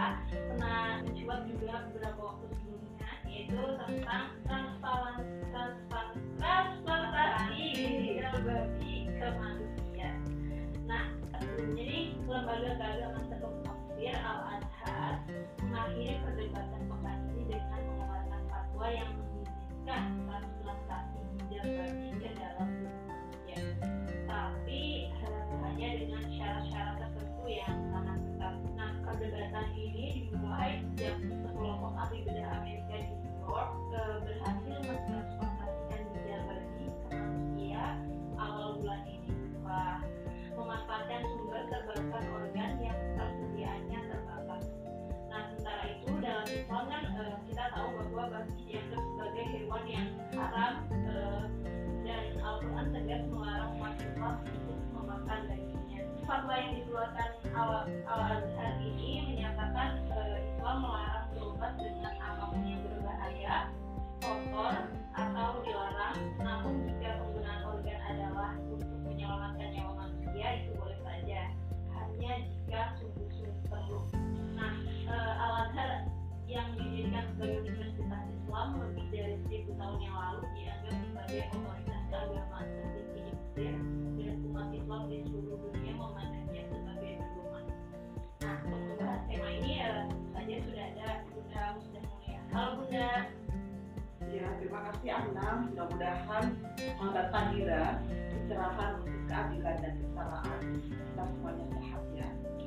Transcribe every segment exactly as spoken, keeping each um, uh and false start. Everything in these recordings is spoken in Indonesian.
pernah mencuat juga beberapa waktu sebelumnya, yaitu tentang transparan transparan transplantasi ginjal babi ke manusia. Nah, jadi lembaga keagamaan terkemuka Mesir Al-Azhar mengakhiri perdebatan pekan ini dengan mengeluarkan fatwa yang mengizinkan transplantasi ginjal babi ke dalam tubuh manusia, tapi uh, hanya dengan syarat-syarat tertentu yang sangat ketat. Nah, perdebatan ini dimulai sejak sekelompok ahli bedah Amerika di New York uh, berhasil mentransplantasikan ginjal babi ke manusia awal bulan ini. Wah, memanfaatkan sumber terbarukan organ yang tersediaannya terbatas. Nah, sementara itu dalam Islam kan uh, kita tahu bahwa babi dianggap sebagai hewan yang haram, uh, dan Al-Quran tegas melarang umat Islam untuk memakan dagingnya. Fatwa yang dikeluarkan Al-Azhar ini menyatakan uh, Islam melarang berobat dengan apapun yang berbahaya, kotor, atau dilarang. Namun jika penggunaan organ adalah untuk menyelamatkan nyawa manusia, itu boleh saja, hanya jika sungguh-sungguh perlu. Nah, uh, Al-Azhar yang didirikan sebagai Universitas Islam lebih dari seribu tahun yang lalu dianggap sebagai otoritas keagamaan tertinggi di Mesir, dan umat Islam di seluruh dunia memandangnya sebagai pedoman. Nah, untuk membahas tema ini uh, saja sudah ada Bunda Musdah Mulia. Halo Bunda. Ya, terima kasih Anam. Mudah-mudahan semangat Tahira, pencerahan untuk keadilan dan kesetaraan kita semuanya sehat ya.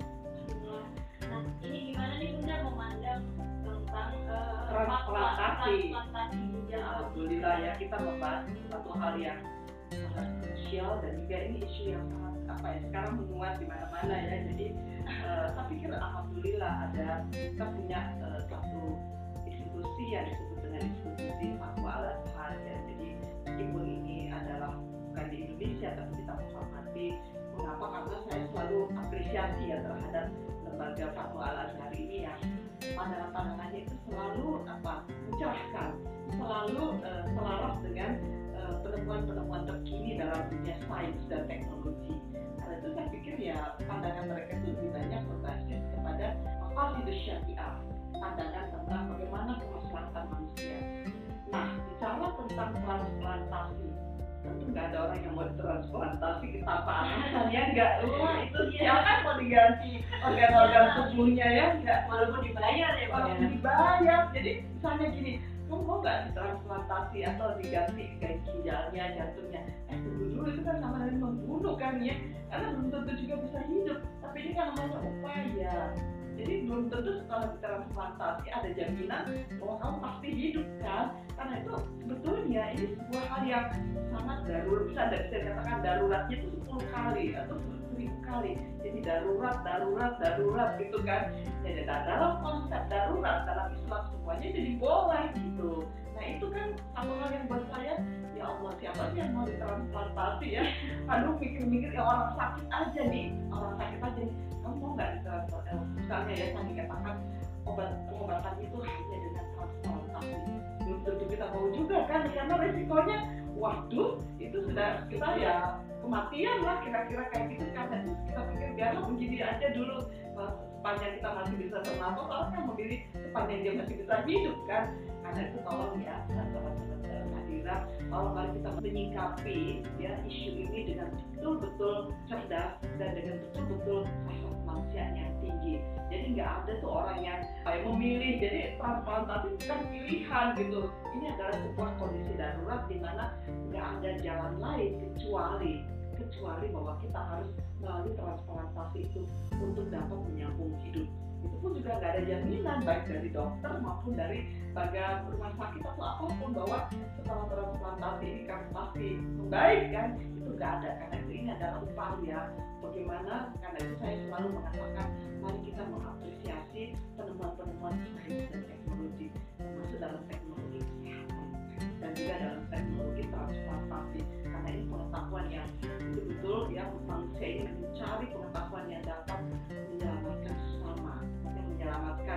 Nah, ini gimana nih Bunda memandang tentang uh, transplantasi? transplantasi ginjal? Alhamdulillah ya, kita membahas satu hal yang sangat krusial dan juga ini isu yang sangat apa ya sekarang menguat di mana-mana ya. Jadi uh, saya pikir alhamdulillah ada kita punya uh, satu institusi yang disebut dengan institusi Fatwa Al-Azhar ya. Jadi meskipun ini adalah bukan di Indonesia tapi kita menghormati. Mengapa? Karena saya selalu apresiasi ya terhadap lembaga Fatwa Al-Azhar ini yang pandangan-pandangannya itu selalu apa mencerahkan, selalu uh, selaras dengan uh, penemuan-penemuan terkini dalam dunia sains dan teknologi. Karena itu saya pikir ya pandangan mereka itu lebih banyak berbasis kepada maqasid syariah, pandangan tentang bagaimana kemaslahatan manusia. Nah, bicara tentang transplantasi, tentu nggak ada orang yang mau transplantasi ke tanpa ya nggak, wah itu siapa mau diganti organ-organ tubuhnya ya nggak, Walaupun dibayar ya Pak. walaupun dibayar. Jadi misalnya gini, kamu mau nggak ditransplantasi atau diganti kayak ginjalnya, jantungnya? Eh tunggu dulu, itu kan sama dengan membunuh kan ya, karena belum tentu juga bisa hidup. Tapi ini kan namanya upaya. Jadi belum tentu setelah ditransplantasi ada jaminan bahwa kamu pasti hidup kan? Karena itu sebetulnya ini sebuah hal yang sangat darurat, bisa bisa dikatakan daruratnya itu sepuluh kali atau seribu kali. Jadi darurat, darurat, darurat gitu kan. Jadi dalam konsep darurat dalam Islam semuanya jadi boleh gitu. Nah itu kan satu hal yang buat saya, ya Allah siapa sih yang mau ditransplantasi ya? Aduh mikir-mikir ya orang sakit aja nih, orang sakit aja nih. Kamu mau nggak ditransplantasi? Misalnya ya saya dikatakan obat pengobatan itu hanya dengan transplantasi. Belum tentu kita mau juga kan, karena resikonya, waduh itu sudah kita ya kematian lah kira-kira kayak gitu. Karena itu kita pikir biarlah begini aja dulu sepanjang kita masih bisa bernafas, orang kan memilih sepanjang dia masih bisa hidup kan. Karena itu tolong ya sahabat-sahabat Tahira, tolong mari kita menyikapi ya isu ini dengan betul-betul cerdas dan dengan betul-betul asas kemanusiaan yang tinggi. Jadi nggak ada tuh orang yang kayak memilih, jadi transplantasi bukan pilihan gitu. Ini adalah sebuah kondisi darurat di mana nggak ada jalan lain kecuali kecuali bahwa kita harus melalui transplantasi itu untuk dapat menyambung hidup. Itu pun juga nggak ada jaminan baik dari dokter maupun dari lembaga rumah sakit atau apapun bahwa setelah transplantasi ini kan pasti membaik kan, itu nggak ada. Karena itu ini adalah upaya bagaimana. Karena itu saya selalu mengatakan mari kita mengapresiasi penemuan-penemuan sains dan teknologi, termasuk dalam teknologi kesehatan dan juga dalam teknologi transplantasi. Karena ini pengetahuan yang betul-betul ya manusia ini mencari pengetahuan yang dapat menyelamatkan sesama, yang menyelamatkan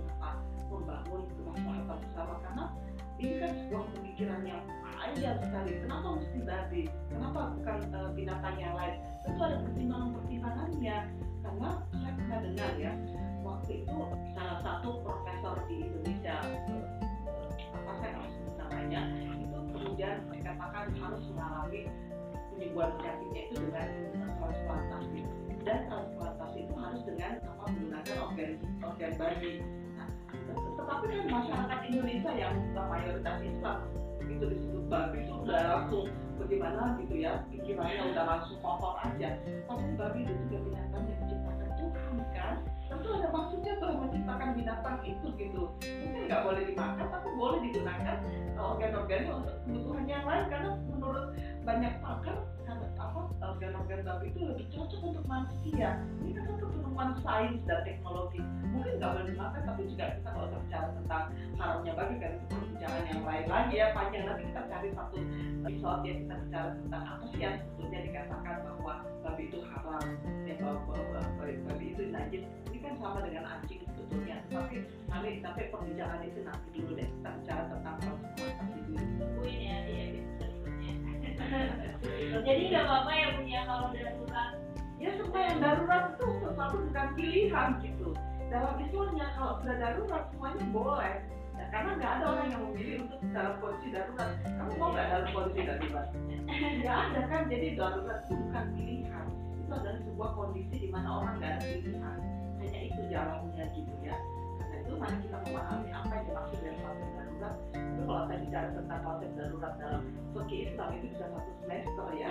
membangun kemaslahatan bersama. Karena ini kan sebuah pemikiran yang panjang sekali. Kenapa mesti babi? Kenapa bukan uh, binatang yang lain? Tentu ada pertimbangan-pertimbangannya. Karena saya pernah dengar ya, waktu itu salah penyembuhan penyakitnya itu dengan transplantasi, dan transplantasi itu harus dengan apa menggunakan organ organ bayi. Nah, tetapi kan masyarakat Indonesia yang mayoritas Islam begitu disebut babi itu udah langsung bagaimana gitu ya, pikirannya udah langsung kotor aja. Tapi babi itu juga binatang yang diciptakan Tuhan kan, tentu ada maksudnya tuh menciptakan binatang itu gitu. Mungkin nggak boleh dimakan tapi boleh digunakan organ-organnya untuk kebutuhan yang lain, karena menurut banyak pakar karena apa organ-organ babi itu lebih cocok untuk manusia. Ini kan satu penemuan sains dan teknologi, mungkin nggak boleh dimakan, tapi juga kita kalau bicara tentang haramnya babi kan itu perbincangan yang lain lagi ya, panjang. Nanti kita cari satu episode yang kita bicara tentang apa sih yang sebetulnya dikatakan bahwa babi itu haram, ya, bahwa babi, babi itu najis. Ini kan sama dengan anjing sebetulnya, tapi nanti sampai perbincangan itu nanti dulu deh, kita bicara tentang transplantasi dulu. Tungguin ya di episode berikutnya. Jadi nggak apa-apa ya Bu ya kalau darurat. Ya supaya yang darurat itu sesuatu bukan pilihan gitu. Dalam Islamnya kalau sudah darurat semuanya boleh. Ya, karena nggak ada orang yang memilih untuk dalam kondisi darurat. Kamu mau nggak dalam kondisi darurat? Nggak ada kan. Jadi darurat itu bukan pilihan. Itu adalah sebuah kondisi di mana orang nggak ada pilihan. Hanya itu jalannya gitu ya. Karena itu mari kita memahami apa yang dimaksud dengan konsep darurat. Itu kalau saya bicara tentang konsep darurat dalam fikih Islam itu bisa satu semester ya.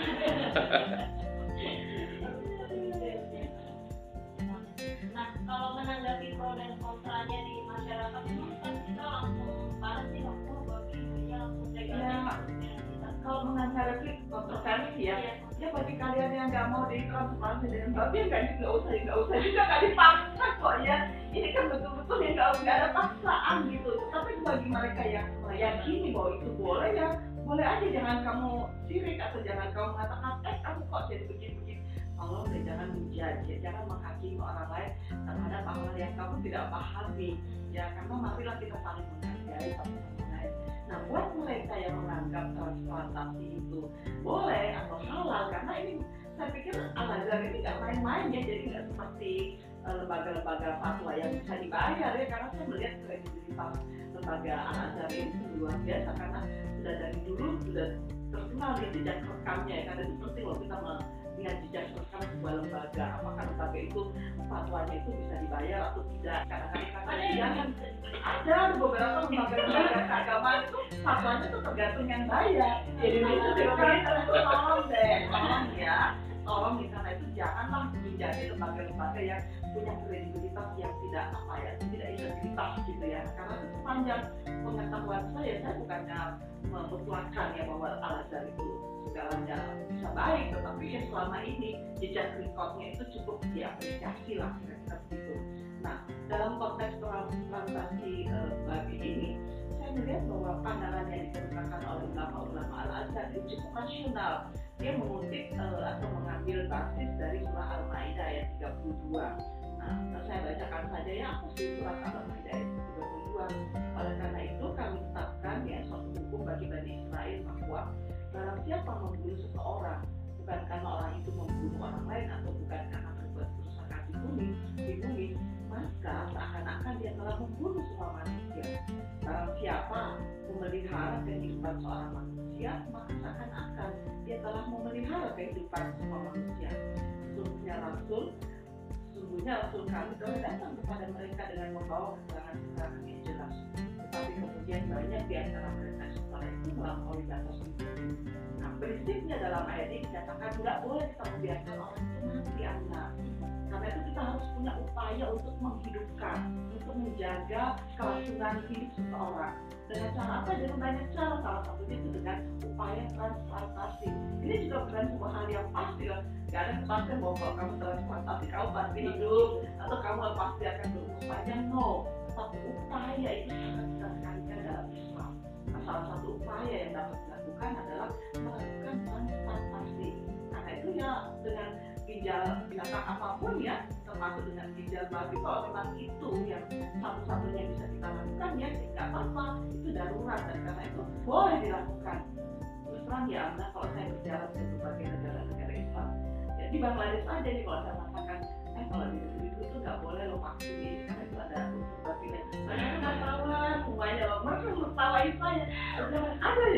Nah, kalau menanggapi pro dan kontranya di masyarakat itu kan kita langsung parah sih waktu babi ya langsung tegaknya kasusnya kita. Kalau menghadapi kontroversi ya, Iya. ya bagi kalian yang nggak mau ditransplantasi dengan babi ya nggak nggak usah nggak usah juga nggak dipaksa kok ya. Ini kan betul-betul yang nggak nggak ada paksaan gitu. Tapi bagi mereka yang meyakini bahwa itu boleh ya boleh aja, jangan kamu sirik atau jangan kamu mengatakan eh kamu kok jadi begini-begini. Allah deh, jangan menjudge, jangan menghakimi orang lain terhadap hal yang kamu tidak pahami ya, karena marilah kita saling menghargai satu sama lain. Nah, buat mereka yang menganggap transplantasi itu boleh atau halal, karena ini saya pikir Al-Azhar ini nggak main-main ya, jadi nggak seperti uh, lembaga-lembaga fatwa yang bisa dibayar ya, karena saya melihat kredibilitas lembaga Al-Azhar ini luar biasa, karena sudah dari dulu sudah terkenal di jejak rekamnya ya, karena itu penting loh kita melihat jejak rekam sebuah lembaga, apakah lembaga itu fatwanya itu bisa dibayar atau tidak. Kadang-kadang kan ada beberapa lembaga-lembaga keagamaan itu fatwanya itu tergantung yang bayar. Jadi itu itu tolong deh, tolong ya, tolong di sana itu janganlah menjadi lembaga-lembaga yang punya kredibilitas yang tidak apa ya, tidak integritas gitu ya. Karena itu sepanjang pengetahuan saya, saya bukannya mempertuakan ya bahwa Al-Azhar itu segalanya bisa baik, tetapi ya selama ini jejak rekodnya itu cukup diapresiasi lah kira-kira begitu. Nah, dalam konteks transplantasi uh, babi ini, saya melihat bahwa pandangan yang dikemukakan oleh ulama-ulama Al-Azhar itu cukup rasional. Dia mengutip uh, atau mengambil basis dari surah Al-Maidah ayat tiga puluh dua. Nah, saya bacakan saja ya, apa sih surat Al-Maidah ayat tiga puluh dua. Oleh karena itu kami tetapkan ya suatu hukum bagi Bani Israel bahwa barang siapa membunuh seseorang bukan karena orang itu membunuh orang lain atau bukan karena berbuat kerusakan di bumi, di bumi, maka seakan-akan dia telah membunuh semua manusia. Barang siapa memelihara kehidupan seorang manusia, maka seakan-akan dia telah memelihara kehidupan semua manusia. Sesungguhnya Rasul, sesungguhnya Rasul kami telah datang kepada mereka dengan membawa keterangan-keterangan yang jelas. Tetapi kemudian banyak di antara mereka setelah itu melampaui batas itu. Nah, prinsipnya dalam ayat ini dikatakan nggak boleh kita membiarkan orang itu mati anak. Karena itu kita harus punya upaya untuk menghidupkan, untuk menjaga kelangsungan hidup seseorang. Dengan cara apa? Dengan banyak cara. Salah satunya itu dengan upaya transplantasi. Ini juga bukan sebuah hal yang pasti lah. Gak ada kepastian bahwa kalau kamu transplantasi kamu pasti hidup atau kamu pasti akan berumur panjang. No. Tapi upaya itu sangat kita tekankan dalam Islam. Nah, salah satu upaya yang dapat dilakukan adalah melakukan transplantasi. Karena itu ya dengan ginjal binatang apapun ya, termasuk dengan ginjal babi, kalau memang itu yang satu-satunya bisa kita lakukan ya tidak apa-apa, itu darurat, dan karena itu boleh dilakukan. Terus terang ya Anda, kalau saya berjalan ke berbagai negara-negara Islam ya, di Bangladesh aja nih kalau saya mengatakan eh kalau di negeri itu tuh nggak boleh lo vaksin karena itu ada unsur babinya. Saya nggak tahu lah semuanya, mereka mengetawain saya. Jangan ada ya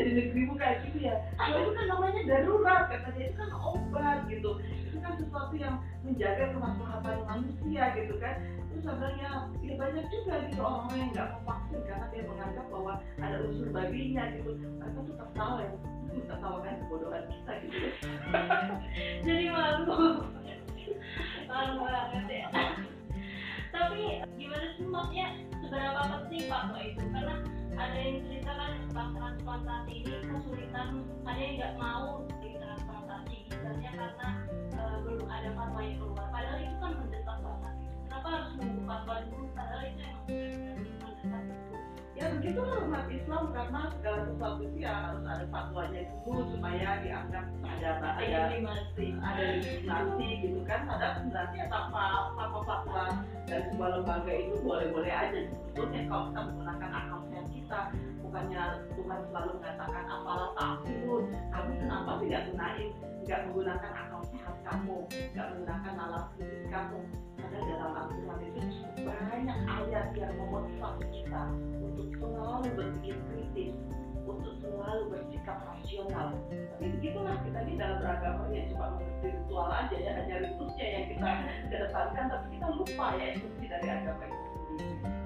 di negerimu kayak gitu ya. Kalau itu kan namanya darurat, katanya itu kan obat gitu. Itu kan sesuatu yang menjaga kemaslahatan manusia gitu kan. Terus sebenarnya ya banyak juga gitu orang yang nggak mau vaksin karena dia menganggap bahwa ada unsur babinya gitu. Mereka tuh tertawa ya, tertawakan kebodohan kita gitu. Jadi malu. Malu banget ya. Tapi gimana sih maksudnya seberapa penting Pak Mo itu? Karena ada yang ceritakan tentang transplantasi ini kesulitan, ada yang nggak mau di transplantasi misalnya karena uh, belum ada fatwa yang keluar. Padahal itu kan mendesak banget. Kenapa harus menunggu fatwa dulu? Padahal itu emang mendesak dulu. Ya begitu umat Islam, karena segala sesuatu sih ya harus ada fatwanya dulu supaya dianggap ada ada legitimasi ada legitimasi gitu kan. Padahal sebenarnya tanpa tanpa fatwa dari sebuah lembaga itu boleh-boleh aja sebetulnya kalau kita menggunakan akal sehat kita. Bukannya Tuhan selalu mengatakan apalah ta'qilun, kamu kenapa tidak gunain nggak menggunakan akal sehat kamu, nggak menggunakan nalar kritis kamu. Padahal dalam Al-Quran itu cukup banyak ayat yang memotivasi kita untuk selalu berpikir kritis, untuk selalu bersikap rasional. Tapi begitulah kita ini dalam beragama ya cuma mengerti ritual aja ya, hanya ritusnya yang kita kedepankan, tapi kita lupa ya esensi dari agama itu sendiri.